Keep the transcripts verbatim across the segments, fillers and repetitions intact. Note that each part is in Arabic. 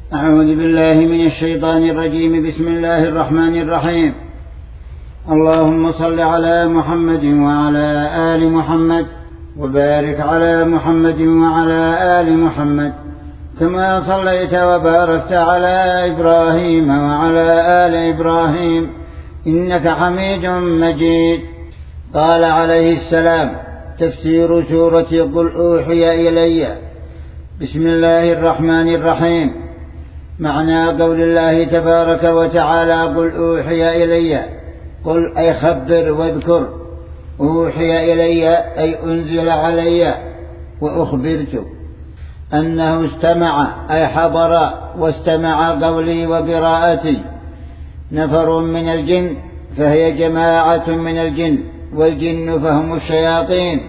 أعوذ بالله من الشيطان الرجيم. بسم الله الرحمن الرحيم. اللهم صل على محمد وعلى آل محمد وبارك على محمد وعلى آل محمد كما صليت وباركت على إبراهيم وعلى آل إبراهيم إنك حميد مجيد. قال عليه السلام: تفسير سورة قل أوحي إلي. بسم الله الرحمن الرحيم. معنى قول الله تبارك وتعالى: قل أوحي إلي، قل أي خبر واذكر، أوحي إلي أي أنزل علي وأخبرت أنه استمع أي حضر واستمع قولي وقراءتي نفر من الجن، فهي جماعة من الجن، والجن فهم الشياطين.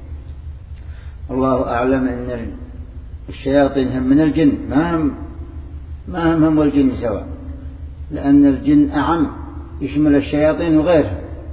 الله أعلم أن الشياطين هم من الجن، ما هم ما هم هم والجن سواء، لأن الجن أعم يشمل الشياطين وغيرها.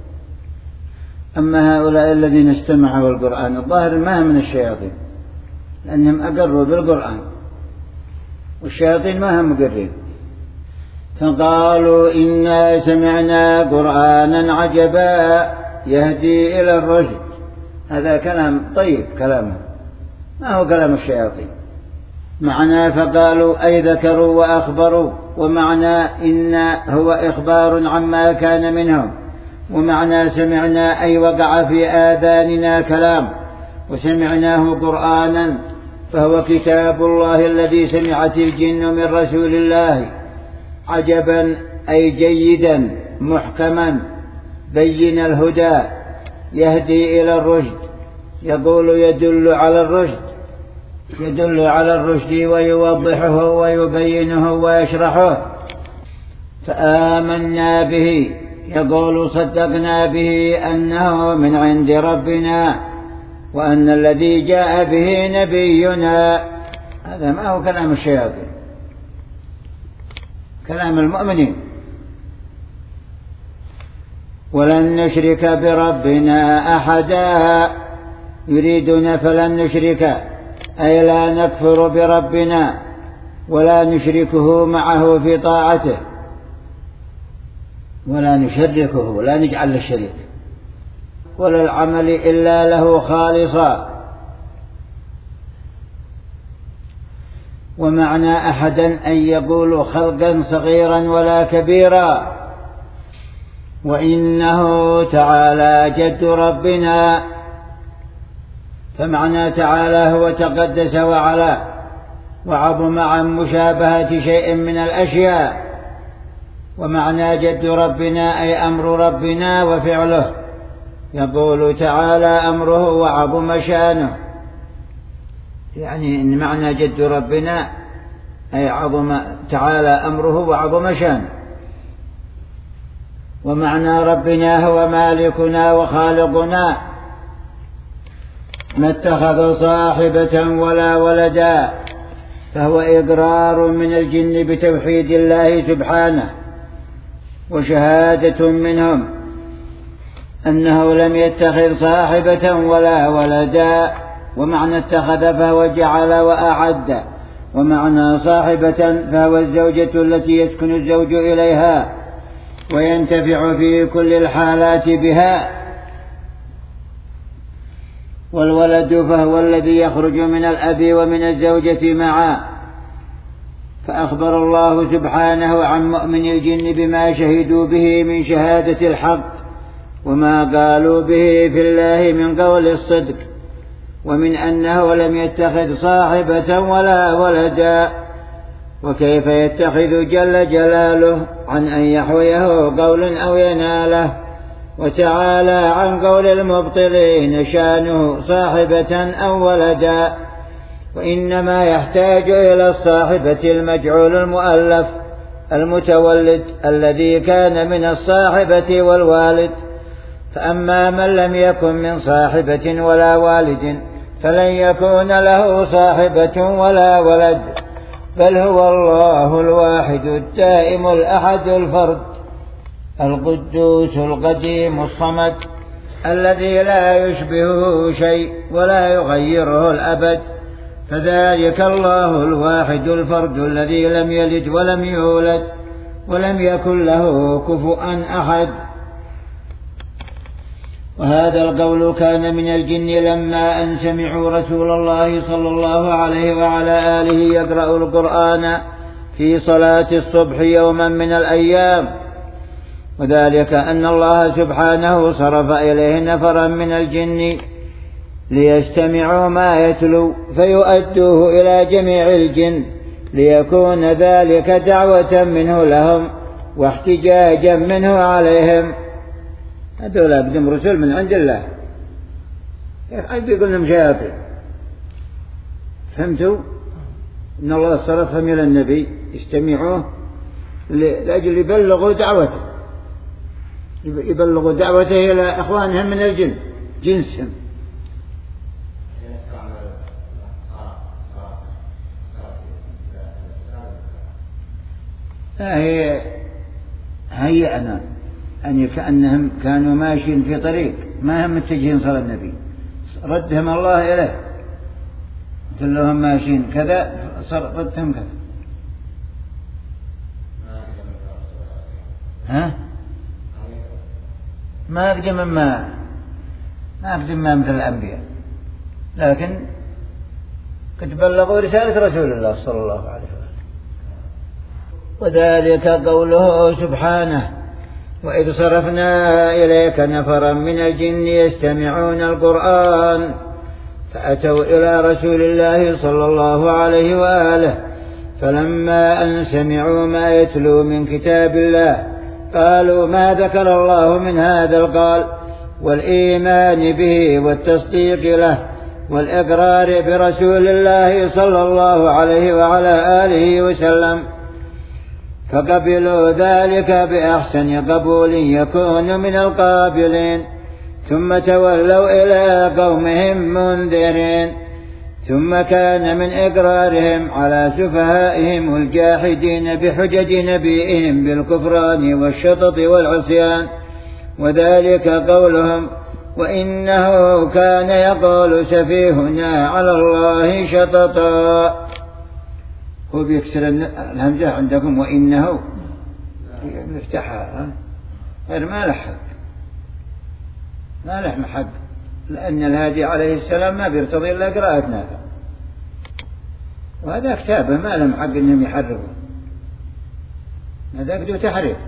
أما هؤلاء الذين استمعوا القرآن الظاهر ما هم من الشياطين، لأنهم أقروا بالقرآن، والشياطين ما هم مقرين. فقالوا: إنا سمعنا قرآنا عجبا يهدي إلى الرشد. هذا كلام طيب، كلامه ما هو كلام الشياطين. معنى فقالوا أي ذكروا وأخبروا، ومعنى إن هو إخبار عما كان منهم، ومعنى سمعنا أي وقع في آذاننا كلام وسمعناه قرآنا، فهو كتاب الله الذي سمعت الجن من رسول الله. عجبا أي جيدا محكما بين الهدى، يهدي إلى الرشد، يقول يدل على الرشد، يدل على الرشد ويوضحه ويبينه ويشرحه. فآمنا به، يقول صدقنا به أنه من عند ربنا، وأن الذي جاء به نبينا. هذا ما هو كلام الشياطين، كلام المؤمنين. ولن نشرك بربنا أحدا، يريدون فلن نشرك أي لا نكفر بربنا ولا نشركه معه في طاعته، ولا نشركه، ولا نجعل الشريك، ولا العمل إلا له خالصا. ومعنى أحدا أن يقول خلقا صغيرا ولا كبيرا. وإنه تعالى جد ربنا، فمعنى تعالى هو تقدس وعلا وعظم عن مشابهة شيء من الأشياء. ومعنى جد ربنا أي أمر ربنا وفعله، يقول تعالى أمره وعظم شانه، يعني إن معنى جد ربنا أي عظم تعالى أمره وعظم شانه. ومعنى ربنا هو مالكنا وخالقنا، ما اتخذ صاحبة ولا ولدا، فهو إقرار من الجن بتوحيد الله سبحانه، وشهادة منهم أنه لم يتخذ صاحبة ولا ولدا. ومعنى اتخذ فهو جعل وأعد، ومعنى صاحبة فهو الزوجة التي يسكن الزوج إليها وينتفع في كل الحالات بها. والولد فهو الذي يخرج من الأب ومن الزوجة معا. فأخبر الله سبحانه عن مؤمن الجن بما شهدوا به من شهادة الحق، وما قالوا به في الله من قول الصدق، ومن أنه لم يتخذ صاحبة ولا ولدا. وكيف يتخذ جل جلاله عن أن يحويه قول أو يناله، وتعالى عن قول المبطلين شانه صاحبة أو ولدا. وإنما يحتاج إلى الصاحبة المجعول المؤلف المتولد الذي كان من الصاحبة والوالد. فأما من لم يكن من صاحبة ولا والد فلن يكون له صاحبة ولا ولد، بل هو الله الواحد الدائم الأحد الفرد القدوس القديم الصمد، الذي لا يشبهه شيء ولا يغيره الأبد، فذلك الله الواحد الفرد الذي لم يلد ولم يولد ولم يكن له كفؤا أحد. وهذا القول كان من الجن لما أن سمعوا رسول الله صلى الله عليه وعلى آله يقرأ القرآن في صلاة الصبح يوما من الأيام، وذلك أن الله سبحانه صرف إليه نفرا من الجن ليستمعوا ما يتلو فيؤدوه إلى جميع الجن ليكون ذلك دعوة منه لهم واحتجاجا منه عليهم. هذول أبدهم رسول من عند الله، أبي يقول لهم شياطين. فهمتوا إن الله صرفهم إلى النبي يستمعوه لأجل يبلغوا دعوته يبلغوا دعوته إلى إخوانهم من الجن جنسهم. هي هيئنا أن كأنهم كانوا ماشيين في طريق ما هم متجهين صلى النبي، ردهم الله إليه قلت لهم ماشيين كذا ردهم كذا. ها ما أقدم ما ما أقدم ما مثل الأنبياء، لكن قد بلغوا رسالة رسول الله صلى الله عليه وسلم. وذلك قوله سبحانه: وإذ صرفنا إليك نفرا من الجن يستمعون القرآن فأتوا إلى رسول الله صلى الله عليه وآله فلما أن سمعوا ما يتلو من كتاب الله قالوا ما ذكر الله من هذا القال والإيمان به والتصديق له والإقرار برسول الله صلى الله عليه وعلى آله وسلم، فقبلوا ذلك بأحسن قبول يكون من القابلين، ثم تولوا إلى قومهم منذرين. ثم كان من إقرارهم على سفهائهم الجاحدين بحجج نبيهم بالكفران والشطط والعصيان، وذلك قولهم: وإنه كان يقول سفيهنا على الله شططا. هو بيكسر الهمزة عندكم وإنه يفتحها غير ما لحق ما لحم حق، لأن الهادي عليه السلام ما بيرتضي إلا قراءة نافع، وهذا كتابه ما لهم حق إنهم يحرفوا، هذا كده تحريف.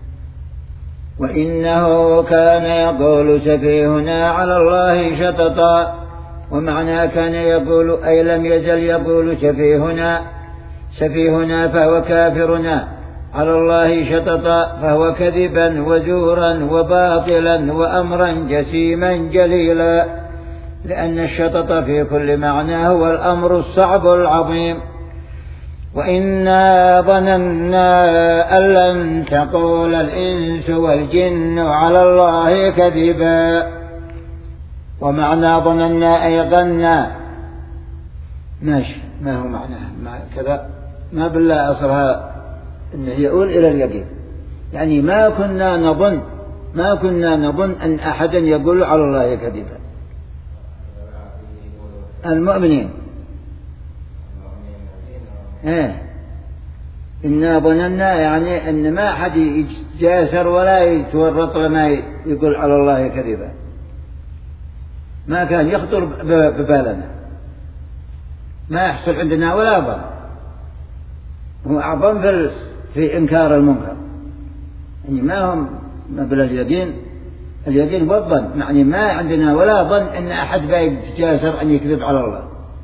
وإنه كان يقول سفيهنا على الله شططا، ومعنى كان يقول أي لم يزل يقول سفيهنا سفيهنا فهو كافرنا على الله شططا، فهو كذبا وزورا وباطلا وأمرا جسيما جليلا، لأن الشطط في كل معنى هو الأمر الصعب العظيم. وإنا ظننا أن لن تقول الإنس والجن على الله كذبا، ومعنى ظننا أي ظنا ماشي، ما هو معناه ما كذا ما بالله أصلها إنه يقول إلى اليقين، يعني ما كنا نظن ما كنا نظن أن أحدا يقول على الله كذبا. المؤمنين إيه إنا ظننا يعني أن ما أحد يتجاسر ولا يتورط لما يقول على الله كذبا، ما كان يخطر ببالنا، ما يحصل عندنا ولا ظن. هو أعظم في, في إنكار المنكر، يعني ما هم ما بلا اليقين، اليقين والظن، يعني ما عندنا ولا ظن أن أحد بيتجاسر أن يكذب على الله،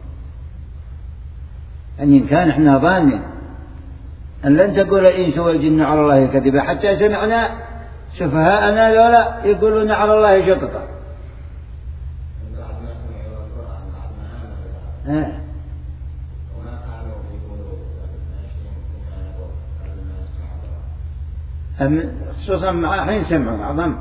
أن إن كان إحنا ظانين أن لن تقول الإنس والجن على الله كذبا، حتى سمعنا سفهاءنا ذولا يقولون على الله شططا. خصوصا مع حين سمعوا أعظم.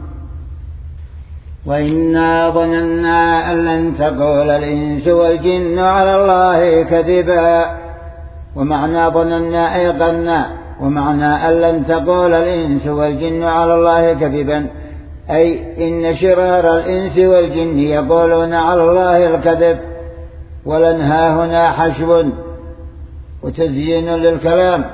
وإنا ظننا أن لن تقول الإنس والجن على الله كذبا، ومعنى ظننا أي ظنا، ومعنى أن لن تقول الإنس والجن على الله كذبا أي إن شرار الإنس والجن يقولون على الله الكذب، ولنها هنا حشو وتزيين للكلام.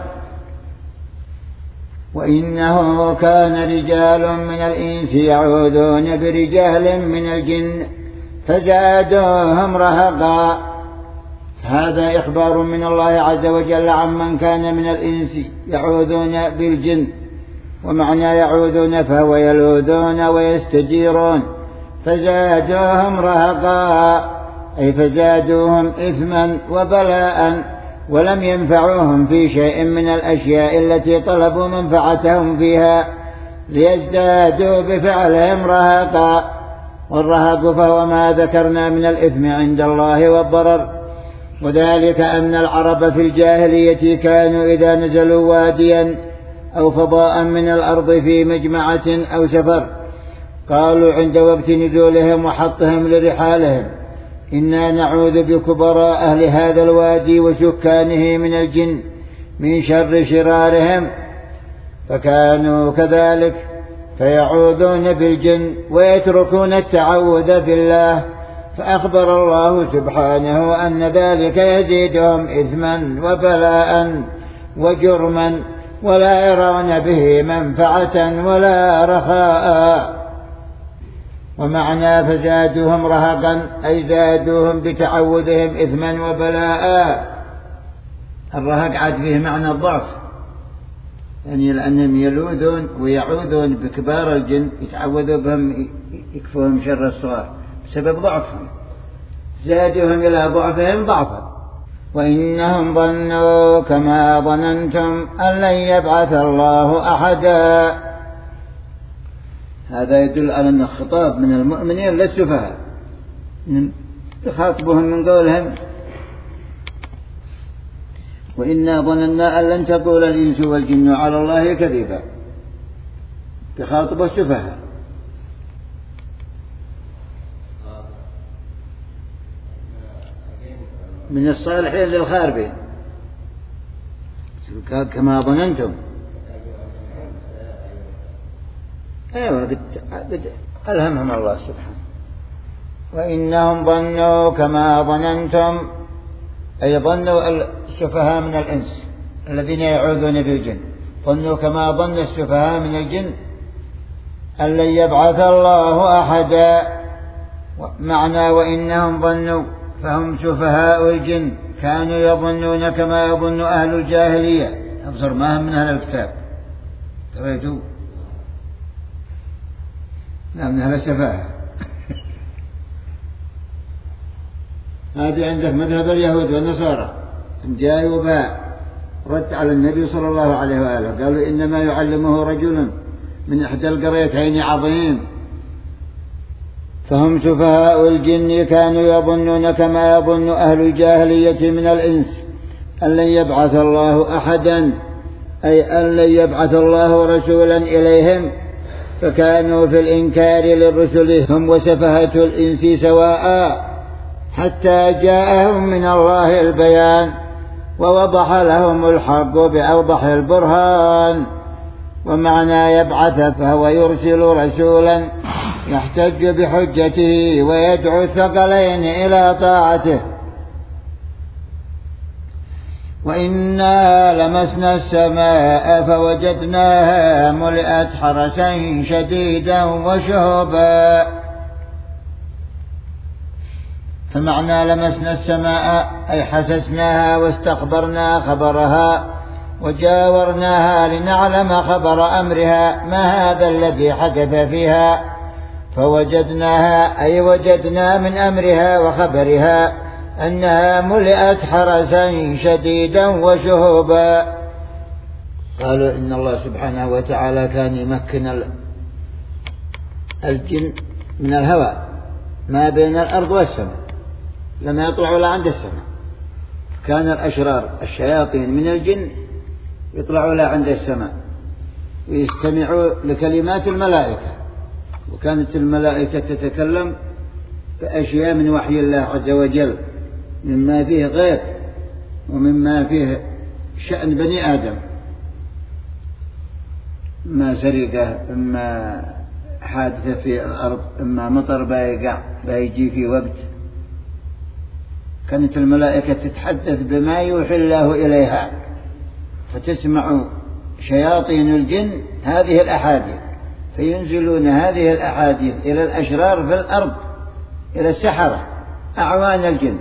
وإنه كان رجال من الإنس يعوذون برجال من الجن فزادوهم رهقا. هذا إخبار من الله عز وجل عمن كان من الإنس يعوذون بالجن، ومعنى يعوذون فهو يلوذون ويستجيرون. فزادوهم رهقا أي فزادوهم إثما وبلاء، ولم ينفعوهم في شيء من الأشياء التي طلبوا منفعتهم فيها، ليزدادوا بفعلهم رهقا. والرهق فهو ما ذكرنا من الإثم عند الله والضرر. وذلك أن العرب في الجاهلية كانوا إذا نزلوا واديا أو فضاء من الأرض في مجمعة أو سفر قالوا عند وقت نزولهم وحطهم لرحالهم: إنا نعوذ بكبراء أهل هذا الوادي وسكانه من الجن من شر شرارهم. فكانوا كذلك، فيعوذون بالجن ويتركون التعوذ بالله. فأخبر الله سبحانه أن ذلك يزيدهم إثما وبلاء وجرما، ولا يرون به منفعة ولا رخاء. ومعنى فزادوهم رهقا أي زادوهم بتعوذهم إثما وبلاء. الرهق عاد فيه معنى الضعف، يعني لأنهم يلوذون ويعوذون بكبار الجن يتعوذوا بهم يكفوهم شر الصغار بسبب ضعفهم، زادوهم إلى ضعفهم ضعفا. وإنهم ظنوا كما ظننتم أن لن يبعث الله أحدا. هذا يدل على أن الخطاب من المؤمنين للسفهاء، يخاطبهم من قولهم: وإنا ظننا أن لن تقول الإنس والجن على الله كذبا. تخاطب السفهاء. من الصالحين للخاربين كما ظننتم. أيوة بت... بت... ألهمهم الله سبحانه. وإنهم ظنوا كما ظننتم أي ظنوا السفهاء من الإنس الذين يعوذون بالجن، ظنوا كما ظن السفهاء من الجن أن لن يبعث الله أحدا. معنى وإنهم ظنوا فهم سفهاء الجن، كانوا يظنون كما يظن أهل الجاهلية. أبصر ما هم من أهل الكتاب، تريدوا لا من أهل السفاهة. هذه عندك مذهب اليهود والنصارى، جاء وباء رد على النبي صلى الله عليه وآله، قالوا إنما يعلمه رجل من إحدى القريتين عظيم. فهم سفهاء الجن كانوا يظنون كما يظن أهل الجاهلية من الإنس أن لن يبعث الله أحدا، أي أن لن يبعث الله رسولا إليهم. فكانوا في الإنكار للرسل هم وسفهة الإنس سواء، حتى جاءهم من الله البيان ووضح لهم الحق بأوضح البرهان. ومعنى يبعث فهو يرسل رسولا يحتج بحجته ويدعو الثقلين إلى طاعته. وإنا لمسنا السماء فوجدناها ملئت حرسا شديدا وشهبا. فمعنى لمسنا السماء أي حسسناها واستخبرنا خبرها وجاورناها لنعلم خبر أمرها ما هذا الذي حدث فيها. فوجدناها أي وجدنا من أمرها وخبرها أنها ملئت حرسا شديدا وشهبا. قالوا إن الله سبحانه وتعالى كان يمكن الجن من الهواء ما بين الأرض والسماء، لما يطلعوا لا عند السماء. كان الأشرار الشياطين من الجن يطلعوا لا عند السماء ويستمعوا لكلمات الملائكة، وكانت الملائكة تتكلم بأشياء من وحي الله عز وجل، مما فيه غيب ومما فيه شأن بني آدم، إما سرقة، إما حادثة في الأرض، إما مطر بايقع بايجي في وقت. كانت الملائكة تتحدث بما يوحي الله إليها، فتسمع شياطين الجن هذه الأحاديث، فينزلون هذه الأحاديث إلى الأشرار في الأرض، إلى السحرة أعوان الجن،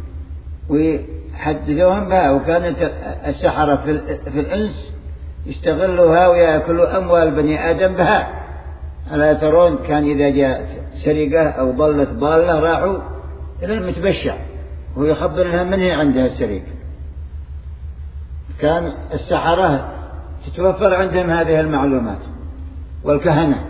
ويحدثوهم بها. وكانت السحرة في الإنس يستغلوها ويأكلوا أموال بني آدم بها. ألا ترون كان إذا جاءت سرقة أو ضلت ضالة راحوا إلى المتبشع ويخبر لها من هي عندها السرقة. كان السحرة تتوفر عندهم هذه المعلومات، والكهنة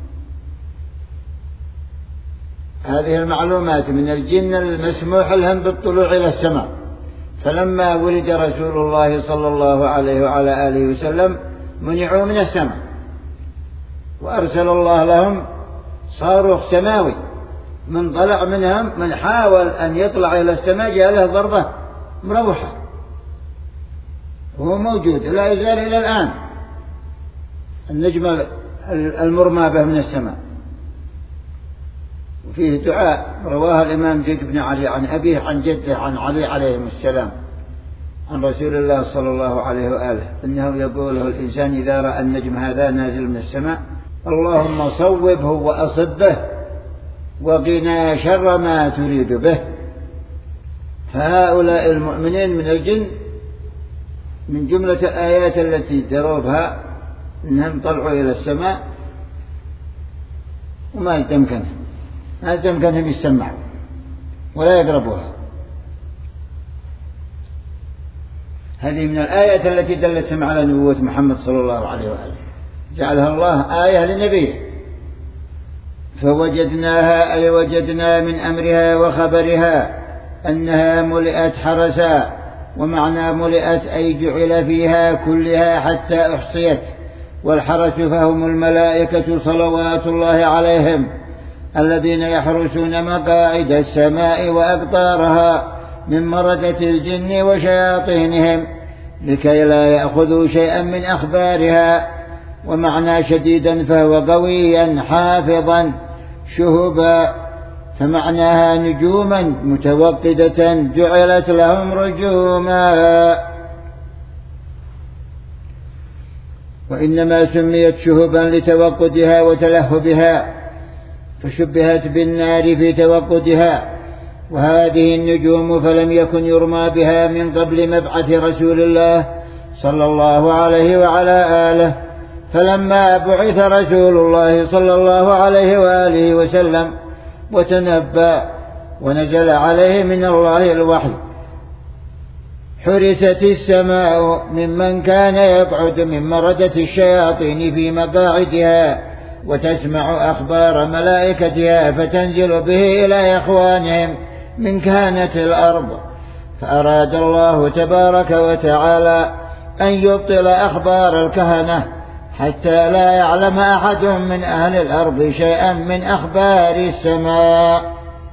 هذه المعلومات من الجن المسموح لهم بالطلوع إلى السماء. فلما ولد رسول الله صلى الله عليه وعلى آله وسلم منعوا من السماء، وأرسل الله لهم صاروخ سماوي، من طلع منهم من حاول أن يطلع إلى السماء جاء له ضربة مروحة، وهو موجود لا يزال إلى الآن النجمة المرمى به من السماء. وفيه دعاء رواه الإمام زيد بن علي عن أبيه عن جده عن علي عليه السلام عن رسول الله صلى الله عليه وآله إنه يقوله الإنسان إذا رأى النجم هذا نازل من السماء: اللهم صوبه وأصبه وقنا شر ما تريد به. فهؤلاء المؤمنين من الجن من جملة الآيات التي دروا بها إنهم طلعوا إلى السماء وما يتمكنهم ما يتمكنهم يسمعوا ولا يقربوها. هذه من الآيات التي دلتهم على نبوة محمد صلى الله عليه وآله، جعلها الله آية لنبيه. فوجدناها أي وجدنا من أمرها وخبرها أنها ملئت حرسا، ومعنى ملئت أي جعل فيها كلها حتى أحصيت. والحرس فهم الملائكة صلوات الله عليهم الذين يحرسون مقاعد السماء وأقطارها من مردة الجن وشياطينهم لكي لا يأخذوا شيئا من أخبارها. ومعنى شديدا فهو قويا حافظا شهبا، فمعناها نجوما متوقدة جعلت لهم رجوما. وإنما سميت شهبا لتوقدها وتلهبها، فشبهت بالنار في توقدها. وهذه النجوم فلم يكن يرمى بها من قبل مبعث رسول الله صلى الله عليه وعلى آله. فلما بعث رسول الله صلى الله عليه وآله وسلم وتنبأ ونزل عليه من الله الوحي حرست السماء ممن كان يقعد من مردة الشياطين في مقاعدها، وتسمع أخبار ملائكتها فتنزل به إلى إخوانهم من كهنة الأرض. فأراد الله تبارك وتعالى أن يبطل أخبار الكهنة حتى لا يعلم أحد من أهل الأرض شيئا من أخبار السماء.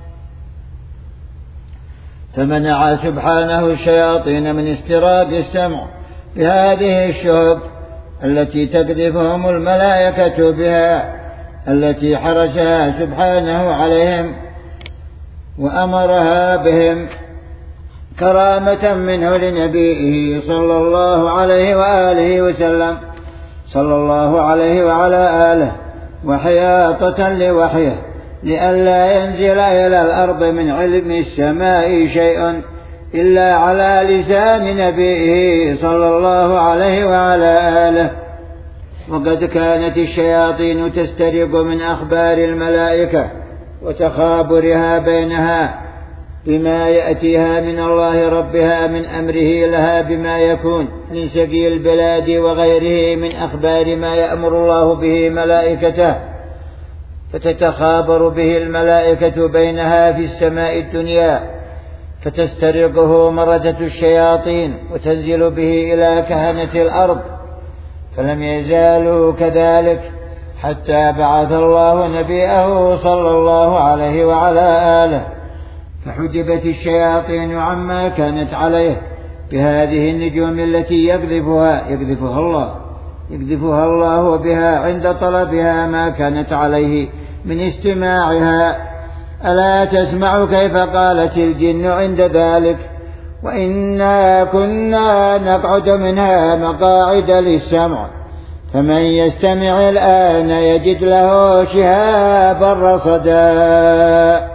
فمنع سبحانه الشياطين من استراد السمع بهذه الشهب التي تقذفهم الملائكة بها، التي حرسها سبحانه عليهم وأمرها بهم كرامة منه لنبيه صلى الله عليه وآله وسلم صلى الله عليه وعلى آله، وحياطة لوحيه لئلا ينزل إلى الأرض من علم السماء شيء إلا على لسان نبيه صلى الله عليه وعلى آله. وقد كانت الشياطين تسترق من أخبار الملائكة وتخابرها بينها بما يأتيها من الله ربها من أمره لها بما يكون من سقي البلاد وغيره من أخبار ما يأمر الله به ملائكته، فتتخابر به الملائكة بينها في السماء الدنيا، فتسترقه مردة الشياطين وتنزل به إلى كهنة الأرض. فلم يزالوا كذلك حتى بعث الله نبيه صلى الله عليه وعلى آله، فحجبت الشياطين عما كانت عليه بهذه النجوم التي يقذفها يقذفها الله يقذفها الله بها عند طلبها ما كانت عليه من استماعها. ألا تسمع كيف قالت الجن عند ذلك وإنا كنا نقعد منها مقاعد للسمع فمن يستمع الآن يجد له شهابا رصدا.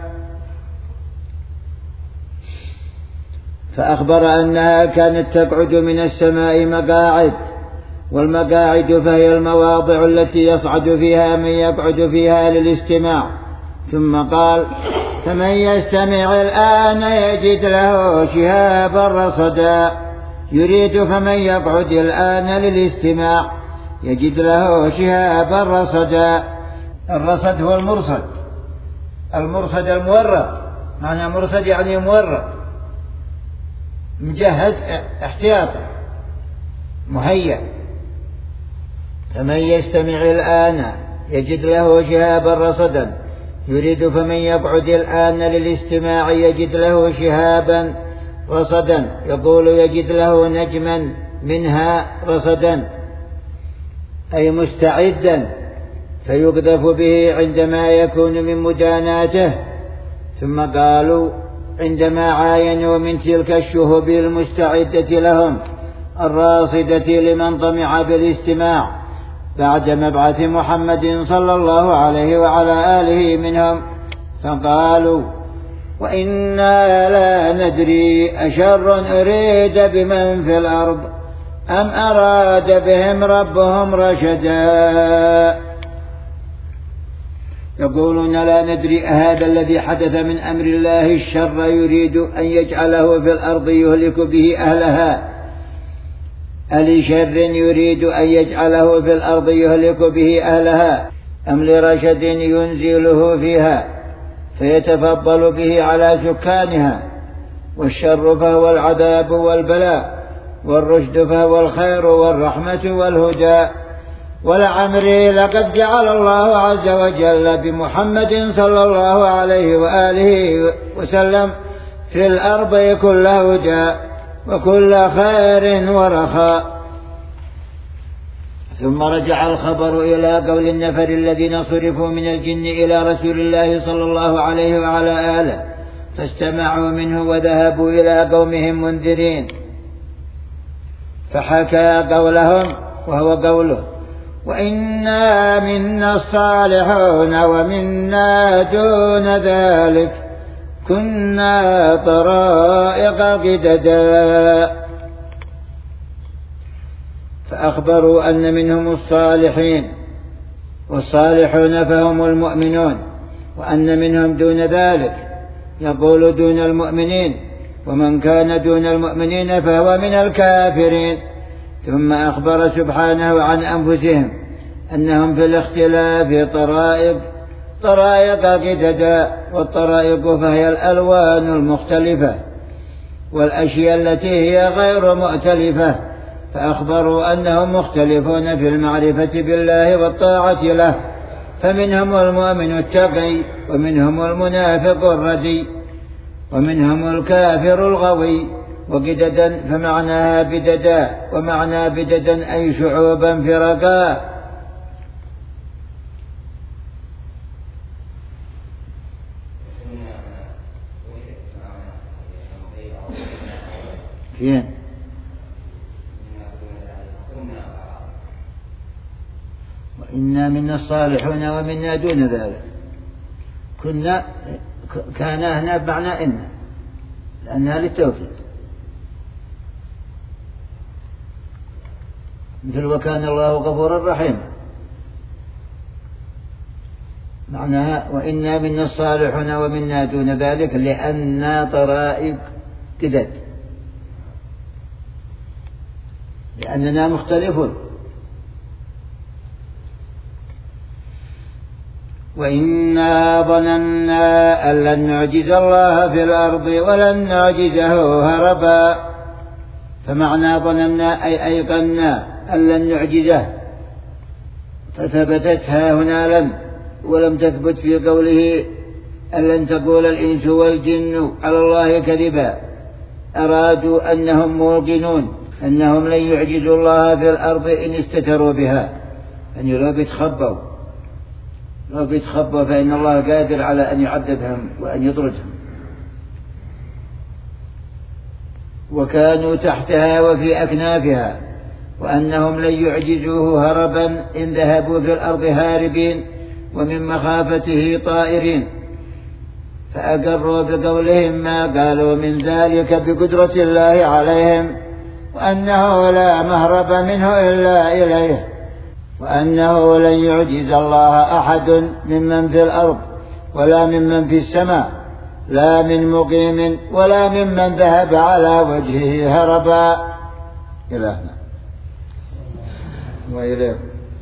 فأخبر أنها كانت تقعد من السماء مقاعد، والمقاعد فهي المواضع التي يصعد فيها من يقعد فيها للاستماع. ثم قال فمن يستمع الآن يجد له شهابا رصدا، يريد فمن يقعد الآن للاستماع يجد له شهابا رصدا. الرصد هو المرصد، المرصد المورد، معنى مرصد يعني مورد، مجهز احتياطا مهيأ. فمن يستمع الآن يجد له شهابا رصدا، يريد فمن يقعد الآن للاستماع يجد له شهابا رصدا، يقول يجد له نجما منها رصدا أي مستعدا فيقذف به عندما يكون من مداناته. ثم قالوا عندما عاينوا من تلك الشهب المستعدة لهم الراصدة لمن طمع بالاستماع بعد مبعث محمد صلى الله عليه وعلى آله منهم، فقالوا وإنا لا ندري أشر أريد بمن في الأرض أم أراد بهم ربهم رشدا. يقولون لا ندري هذا الذي حدث من أمر الله الشر يريد أن يجعله في الأرض يهلك به أهلها، ألشر يريد أن يجعله في الأرض يهلك به أهلها أم لرشد ينزله فيها فيتفضل به على سكانها. والشر فهو العذاب والبلاء، والرشد فهو الخير والرحمة والهدى. ولعمري لقد جعل الله عز وجل بمحمد صلى الله عليه وآله وسلم في الأرض كل هدى وكل خير ورخاء. ثم رجع الخبر إلى قول النفر الذين صرفوا من الجن إلى رسول الله صلى الله عليه وعلى آله فاستمعوا منه وذهبوا إلى قومهم منذرين، فحكى قولهم وهو قوله وإنا منا الصالحون ومنا دون ذلك كنا طرائق قددا. فأخبروا أن منهم الصالحين، والصالحون فهم المؤمنون، وأن منهم دون ذلك، يقول دون المؤمنين، ومن كان دون المؤمنين فهو من الكافرين. ثم أخبر سبحانه عن أنفسهم أنهم في الاختلاف طرائق طرائق قددا، والطرائق فهي الألوان المختلفة والأشياء التي هي غير مؤتلفة. فأخبروا أنهم مختلفون في المعرفة بالله والطاعة له، فمنهم المؤمن التقي، ومنهم المنافق الردي، ومنهم الكافر الغوي. وقددا فمعناها بددا، ومعنى بددا أي شعوبا فرقا. فين وإنا منا الصالحون ومنا دون ذلك. كنا كان هنا بمعنى إن، لأنها للتوكيد، مثل وكان الله غفورا رحيما، معناها وإنا منا الصالحون ومنا دون ذلك لأننا طرائق قدد، لأننا مختلفون. وإنا ظننا أن لن نعجز الله في الأرض ولن نعجزه هربا. فمعنى ظننا أي أيقنا أن لن نعجزه، فثبتتها هنا لم، ولم تثبت في قوله أن لن تقول الإنس والجن على الله كذبا. أرادوا أنهم موقنون أنهم لن يعجزوا الله في الأرض إن استتروا بها، أن يروا بيتخبوا، لو بيتخبوا فإن الله قادر على أن يعذبهم وأن يطردهم. وكانوا تحتها وفي أكنافها وأنهم لن يعجزوه هربا إن ذهبوا في الأرض هاربين ومن مخافته طائرين، فأقروا بقولهم ما قالوا من ذلك بقدرة الله عليهم، وأنه لا مهرب منه إلا إليه، وأنه لن يعجز الله أحد ممن في الأرض ولا ممن في السماء، لا من مقيم ولا ممن ذهب على وجهه هربا. إلهنا وإليه.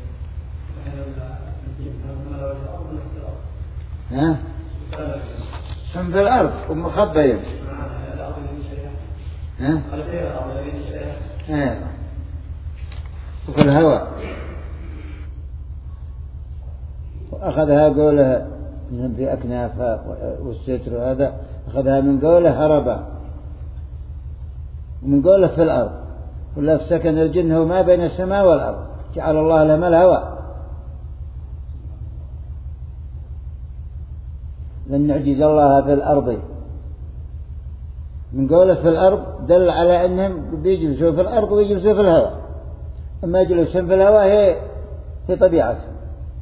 ها؟ هم في الأرض ومخبئين. ها؟ ها؟ وفي الهواء. وأخذها قوله من في أكنافها والستر، هذا أخذها من قوله هربا، ومن قوله في الأرض، ولا في سكن الجن هو ما بين السماء والأرض، جعل الله لهم الهواء. لن نعجز الله في الأرض، من قوله في الأرض دل على أنهم بيجلسوا في الأرض ويجلسوا في الهواء، أما يجلسون في الهواء هي في طبيعتهم،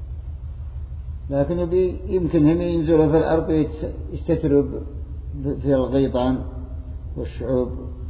لكن يمكنهم ينزلوا في الأرض ويستتروا في الغيطان والشعوب